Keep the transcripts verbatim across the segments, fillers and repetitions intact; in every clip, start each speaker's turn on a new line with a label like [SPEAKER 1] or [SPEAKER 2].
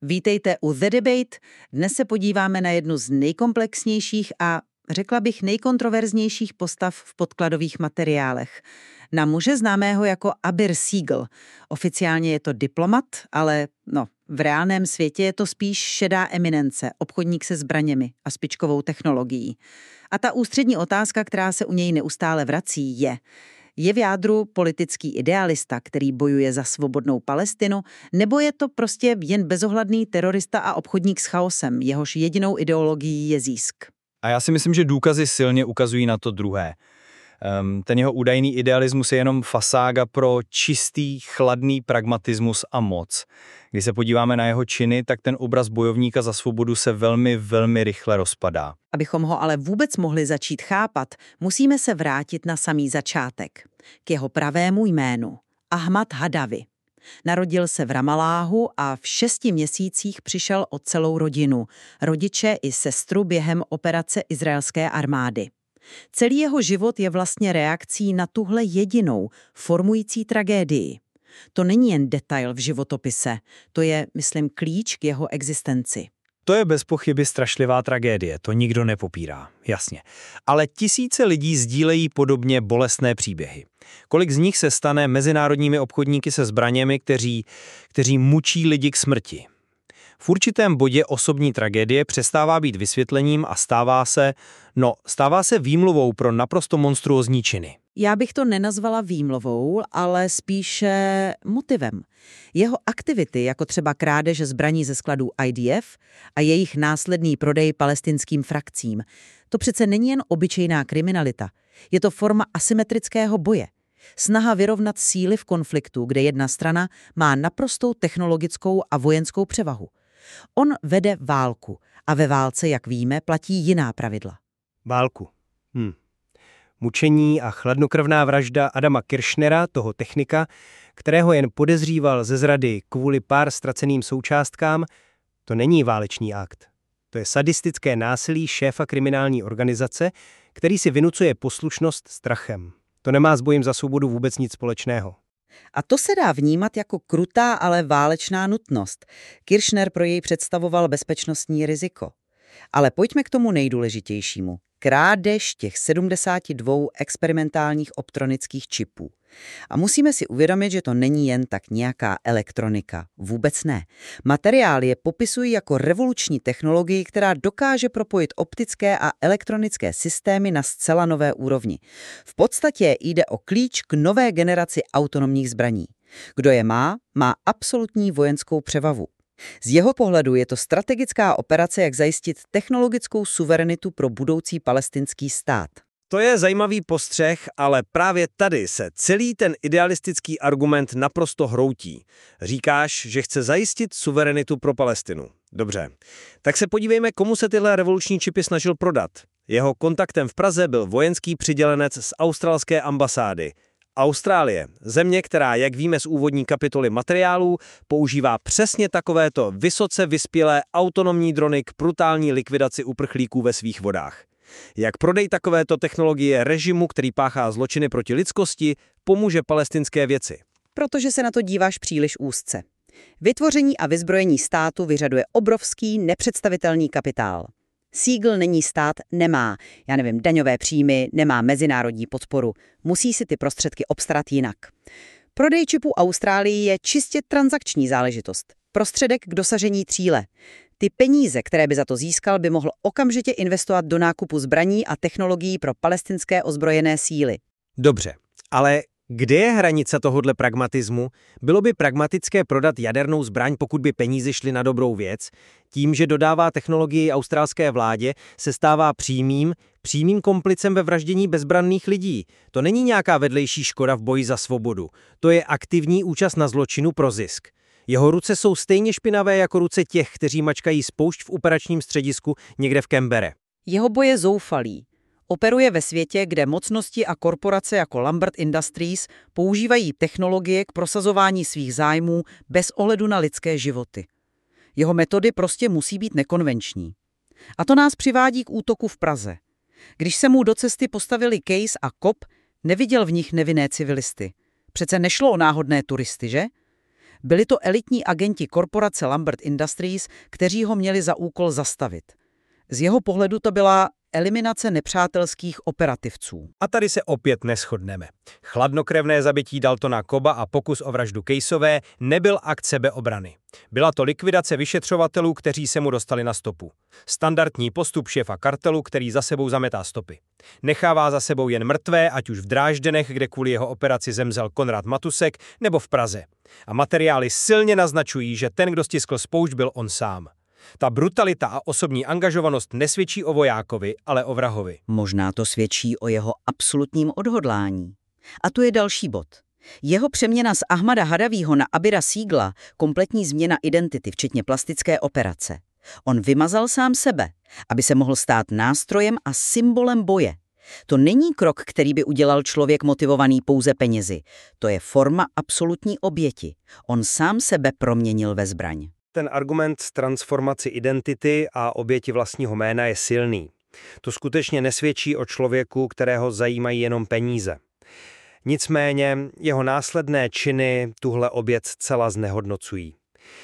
[SPEAKER 1] Vítejte u The Debate. Dnes se podíváme na jednu z nejkomplexnějších a řekla bych nejkontroverznějších postav v podkladových materiálech. Na muže známého jako Abir Siegel. Oficiálně je to diplomat, ale no, v reálném světě je to spíš šedá eminence, obchodník se zbraněmi a špičkovou technologií. A ta ústřední otázka, která se u něj neustále vrací, je: je v jádru politický idealista, který bojuje za svobodnou Palestinu, nebo je to prostě jen bezohledný terorista a obchodník s chaosem, jehož jedinou ideologií je zisk?
[SPEAKER 2] A já si myslím, že důkazy silně ukazují na to druhé. Um, ten jeho údajný idealismus je jenom fasáda pro čistý, chladný pragmatismus a moc. Když se podíváme na jeho činy, tak ten obraz bojovníka za svobodu se velmi, velmi rychle rozpadá.
[SPEAKER 1] Abychom ho ale vůbec mohli začít chápat, musíme se vrátit na samý začátek. K jeho pravému jménu. Ahmad Hadavi. Narodil se v Ramalláhu a v šesti měsících přišel o celou rodinu, rodiče i sestru během operace izraelské armády. Celý jeho život je vlastně reakcí na tuhle jedinou, formující tragédii. To není jen detail v životopise, to je, myslím, klíč k jeho existenci.
[SPEAKER 3] To je bez pochyby strašlivá tragédie, to nikdo nepopírá, jasně. Ale tisíce lidí sdílejí podobně bolestné příběhy. Kolik z nich se stane mezinárodními obchodníky se zbraněmi, kteří, kteří mučí lidi k smrti? V určitém bodě osobní tragédie přestává být vysvětlením a stává se, no, stává se výmluvou pro naprosto monstruózní činy.
[SPEAKER 1] Já bych to nenazvala výmluvou, ale spíše motivem. Jeho aktivity, jako třeba krádeže zbraní ze skladů I D F a jejich následný prodej palestinským frakcím, to přece není jen obyčejná kriminalita. Je to forma asymetrického boje. Snaha vyrovnat síly v konfliktu, kde jedna strana má naprostou technologickou a vojenskou převahu. On vede válku a ve válce, jak víme, platí jiná pravidla.
[SPEAKER 3] Válku. Hm. Mučení a chladnokrvná vražda Adama Kiršnera, toho technika, kterého jen podezříval ze zrady kvůli pár ztraceným součástkám, to není válečný akt. To je sadistické násilí šéfa kriminální organizace, který si vynucuje poslušnost strachem. To nemá s bojem za svobodu vůbec nic společného.
[SPEAKER 1] A to se dá vnímat jako krutá, ale válečná nutnost. Kiršner pro jej představoval bezpečnostní riziko. Ale pojďme k tomu nejdůležitějšímu. Krádež těch sedmdesát dva experimentálních optronických čipů. A musíme si uvědomit, že to není jen tak nějaká elektronika. Vůbec ne. Materiály popisují jako revoluční technologii, která dokáže propojit optické a elektronické systémy na zcela nové úrovni. V podstatě jde o klíč k nové generaci autonomních zbraní. Kdo je má, má absolutní vojenskou převahu. Z jeho pohledu je to strategická operace, jak zajistit technologickou suverenitu pro budoucí palestinský stát.
[SPEAKER 3] To je zajímavý postřeh, ale právě tady se celý ten idealistický argument naprosto hroutí. Říkáš, že chce zajistit suverenitu pro Palestinu. Dobře, tak se podívejme, komu se tyhle revoluční čipy snažil prodat. Jeho kontaktem v Praze byl vojenský přidělenec z australské ambasády. Austrálie, země, která, jak víme z úvodní kapitoly materiálů, používá přesně takovéto vysoce vyspělé autonomní drony k brutální likvidaci uprchlíků ve svých vodách. Jak prodej takovéto technologie režimu, který páchá zločiny proti lidskosti, pomůže palestinské věci?
[SPEAKER 1] Protože se na to díváš příliš úzce. Vytvoření a vyzbrojení státu vyžaduje obrovský, nepředstavitelný kapitál. Siegel není stát, nemá, já nevím, daňové příjmy, nemá mezinárodní podporu. Musí si ty prostředky obstarat jinak. Prodej čipů Austrálii je čistě transakční záležitost. Prostředek k dosažení cíle. Ty peníze, které by za to získal, by mohl okamžitě investovat do nákupu zbraní a technologií pro palestinské ozbrojené síly.
[SPEAKER 3] Dobře, ale kde je hranice tohodle pragmatismu? Bylo by pragmatické prodat jadernou zbraň, pokud by peníze šly na dobrou věc? Tím, že dodává technologii australské vládě, se stává přímým, přímým komplicem ve vraždění bezbranných lidí. To není nějaká vedlejší škoda v boji za svobodu. To je aktivní účast na zločinu pro zisk. Jeho ruce jsou stejně špinavé jako ruce těch, kteří mačkají spoušť v operačním středisku někde v Canberře.
[SPEAKER 1] Jeho boj je zoufalý. Operuje ve světě, kde mocnosti a korporace jako Lambert Industries používají technologie k prosazování svých zájmů bez ohledu na lidské životy. Jeho metody prostě musí být nekonvenční. A to nás přivádí k útoku v Praze. Když se mu do cesty postavili Case a Kop, neviděl v nich nevinné civilisty. Přece nešlo o náhodné turisty, že? Byli to elitní agenti korporace Lambert Industries, kteří ho měli za úkol zastavit. Z jeho pohledu to byla eliminace nepřátelských operativců.
[SPEAKER 3] A tady se opět neshodneme. Chladnokrevné zabití Daltona Cobba a pokus o vraždu Caseové nebyl akt sebeobrany. Byla to likvidace vyšetřovatelů, kteří se mu dostali na stopu. Standardní postup šéfa kartelu, který za sebou zametá stopy. Nechává za sebou jen mrtvé, ať už v Drážděnech, kde kvůli jeho operaci zemřel Konrad Matusek, nebo v Praze. A materiály silně naznačují, že ten, kdo stiskl spoušť, byl on sám. Ta brutalita a osobní angažovanost nesvědčí o vojákovi, ale o vrahovi.
[SPEAKER 1] Možná to svědčí o jeho absolutním odhodlání. A tu je další bod. Jeho přeměna z Ahmada Hadavího na Abira Siegla, kompletní změna identity, včetně plastické operace. On vymazal sám sebe, aby se mohl stát nástrojem a symbolem boje. To není krok, který by udělal člověk motivovaný pouze penězi. To je forma absolutní oběti. On sám sebe proměnil ve zbraň.
[SPEAKER 3] Ten argument transformaci identity a oběti vlastního jména je silný. To skutečně nesvědčí o člověku, kterého zajímají jenom peníze. Nicméně jeho následné činy tuhle oběť zcela znehodnocují.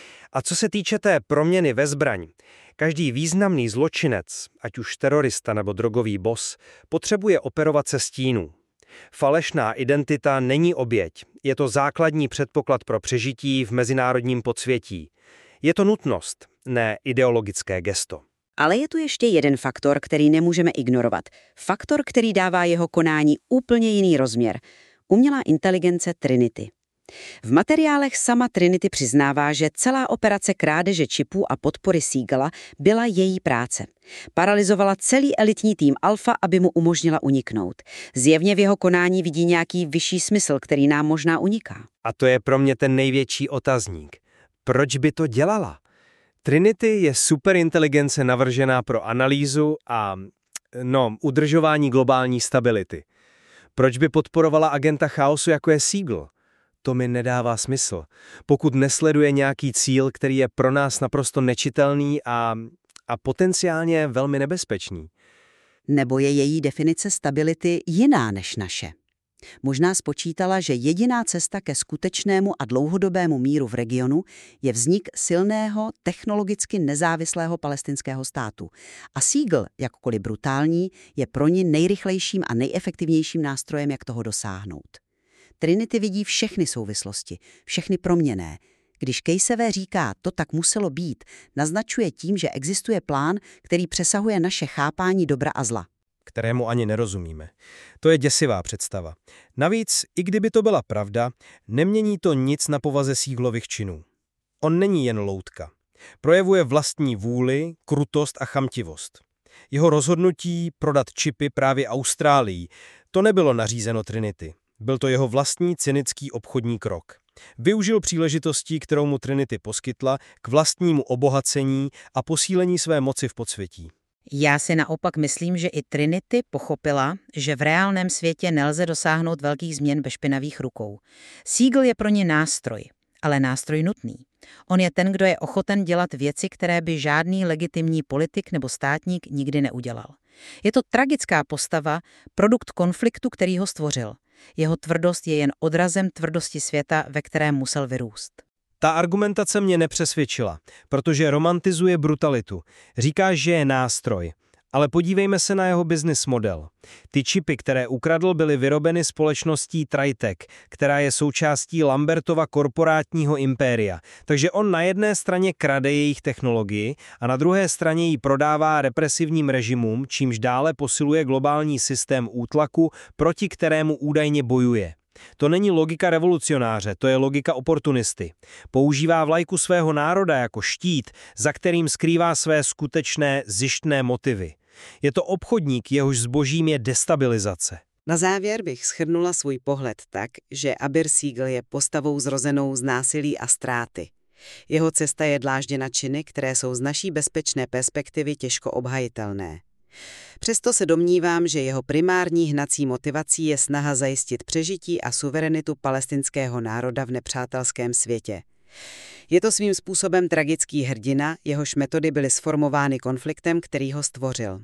[SPEAKER 3] A co se týče té proměny ve zbraň, každý významný zločinec, ať už terorista nebo drogový boss, potřebuje operovat se stínů. Falešná identita není oběť, je to základní předpoklad pro přežití v mezinárodním podsvětí. Je to nutnost, ne ideologické gesto.
[SPEAKER 4] Ale je tu ještě jeden faktor, který nemůžeme ignorovat. Faktor, který dává jeho konání úplně jiný rozměr. Umělá inteligence Trinity. V materiálech sama Trinity přiznává, že celá operace krádeže čipů a podpory Siegela byla její práce. Paralyzovala celý elitní tým Alfa, aby mu umožnila uniknout. Zjevně v jeho konání vidí nějaký vyšší smysl, který nám možná uniká.
[SPEAKER 3] A to je pro mě ten největší otazník. Proč by to dělala? Trinity je superinteligence navržená pro analýzu a, no, udržování globální stability. Proč by podporovala agenta chaosu, jako je Siegel? To mi nedává smysl. Pokud nesleduje nějaký cíl, který je pro nás naprosto nečitelný a, a potenciálně velmi nebezpečný.
[SPEAKER 4] Nebo je její definice stability jiná než naše? Možná spočítala, že jediná cesta ke skutečnému a dlouhodobému míru v regionu je vznik silného, technologicky nezávislého palestinského státu. A Siegel, jakkoliv brutální, je pro ní nejrychlejším a nejefektivnějším nástrojem, jak toho dosáhnout. Trinity vidí všechny souvislosti, všechny proměnné. Když Caseové říká, to tak muselo být, naznačuje tím, že existuje plán, který přesahuje naše chápání dobra a zla.
[SPEAKER 3] Kterému ani nerozumíme. To je děsivá představa. Navíc, i kdyby to byla pravda, nemění to nic na povaze Siegelových činů. On není jen loutka. Projevuje vlastní vůli, krutost a chamtivost. Jeho rozhodnutí prodat čipy právě Austrálii, to nebylo nařízeno Trinity. Byl to jeho vlastní cynický obchodní krok. Využil příležitostí, kterou mu Trinity poskytla, k vlastnímu obohacení a posílení své moci v podsvětí.
[SPEAKER 5] Já si naopak myslím, že i Trinity pochopila, že v reálném světě nelze dosáhnout velkých změn bez špinavých rukou. Siegel je pro ně nástroj, ale nástroj nutný. On je ten, kdo je ochoten dělat věci, které by žádný legitimní politik nebo státník nikdy neudělal. Je to tragická postava, produkt konfliktu, který ho stvořil. Jeho tvrdost je jen odrazem tvrdosti světa, ve kterém musel vyrůst.
[SPEAKER 3] Ta argumentace mě nepřesvědčila, protože romantizuje brutalitu. Říká, že je nástroj. Ale podívejme se na jeho business model. Ty čipy, které ukradl, byly vyrobeny společností Tritech, která je součástí Lambertova korporátního impéria. Takže on na jedné straně krade jejich technologii a na druhé straně ji prodává represivním režimům, čímž dále posiluje globální systém útlaku, proti kterému údajně bojuje. To není logika revolucionáře, to je logika oportunisty. Používá vlajku svého národa jako štít, za kterým skrývá své skutečné zištné motivy. Je to obchodník, jehož zbožím je destabilizace.
[SPEAKER 4] Na závěr bych shrnula svůj pohled tak, že Abir Siegel je postavou zrozenou z násilí a ztráty. Jeho cesta je dlážděna činy, které jsou z naší bezpečné perspektivy těžko obhajitelné. Přesto se domnívám, že jeho primární hnací motivací je snaha zajistit přežití a suverenitu palestinského národa v nepřátelském světě. Je to svým způsobem tragický hrdina, jehož metody byly sformovány konfliktem, který ho stvořil.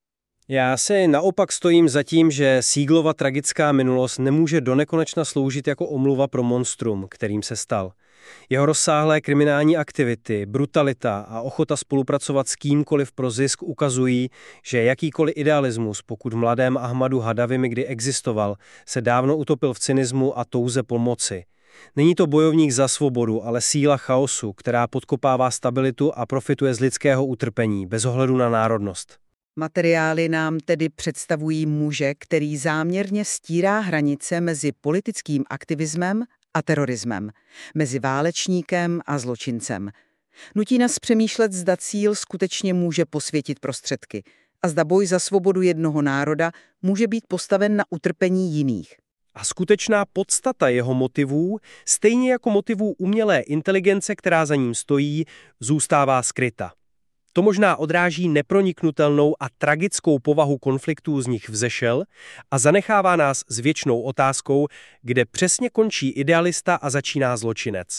[SPEAKER 3] Já si naopak stojím za tím, že Siegelova tragická minulost nemůže donekonečna sloužit jako omluva pro monstrum, kterým se stal. Jeho rozsáhlé kriminální aktivity, brutalita a ochota spolupracovat s kýmkoliv pro zisk ukazují, že jakýkoliv idealismus, pokud v mladém Ahmadu Hadavimi kdy existoval, se dávno utopil v cynismu a touze po moci. Není to bojovník za svobodu, ale síla chaosu, která podkopává stabilitu a profituje z lidského utrpení, bez ohledu na národnost.
[SPEAKER 6] Materiály nám tedy představují muže, který záměrně stírá hranice mezi politickým aktivismem a terorismem, mezi válečníkem a zločincem. Nutí nás přemýšlet, zda cíl skutečně může posvětit prostředky a zda boj za svobodu jednoho národa může být postaven na utrpení jiných.
[SPEAKER 3] A skutečná podstata jeho motivů, stejně jako motivů umělé inteligence, která za ním stojí, zůstává skryta. To možná odráží neproniknutelnou a tragickou povahu konfliktů, z nich vzešel, a zanechává nás s věčnou otázkou, kde přesně končí idealista a začíná zločinec.